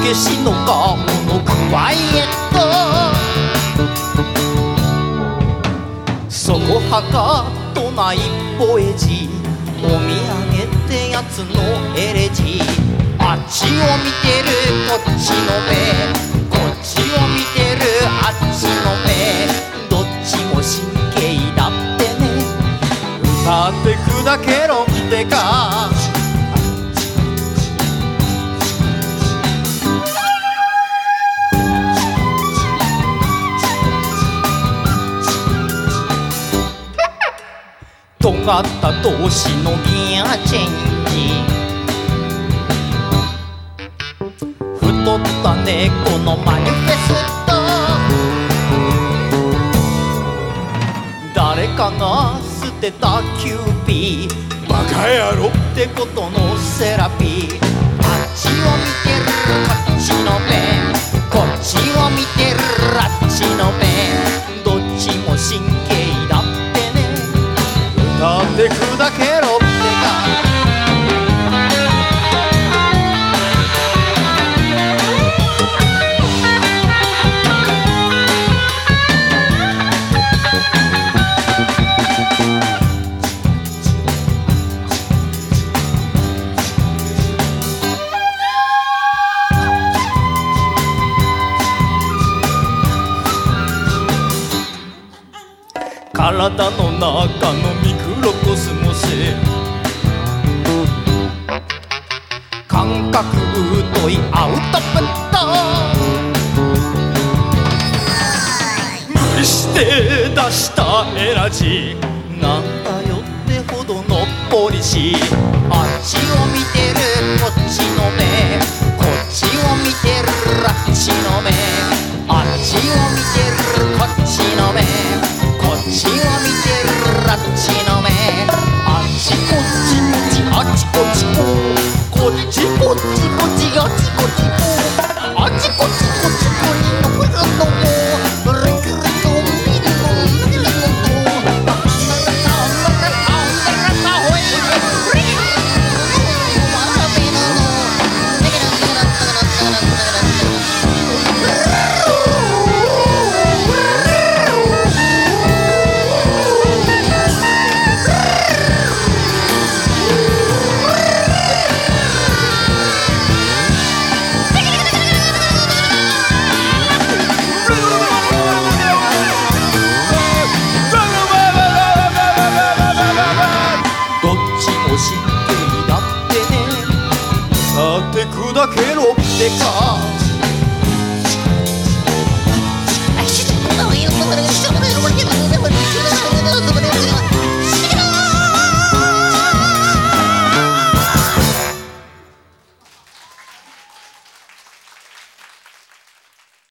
けしの顔のクワイエット、そこはかとないポエジー、お土産ってやつのエレジー。あっちを見てるこっちの目、こっちを見てるあっちの目、どっちも神経だってね。歌って砕けろってか。尖った闘志のギアチェンジ、太った猫のマニフェスト、誰かが捨てたキューピー、バカ野郎ってことのセラピー。あっちを見てるこっちの目、こっちを見てるあっちの目、どっちも神経だってね。歌って砕けろってか。体の中のミクロコスモス、感覚太いアウトプット、無理して出したエナジー、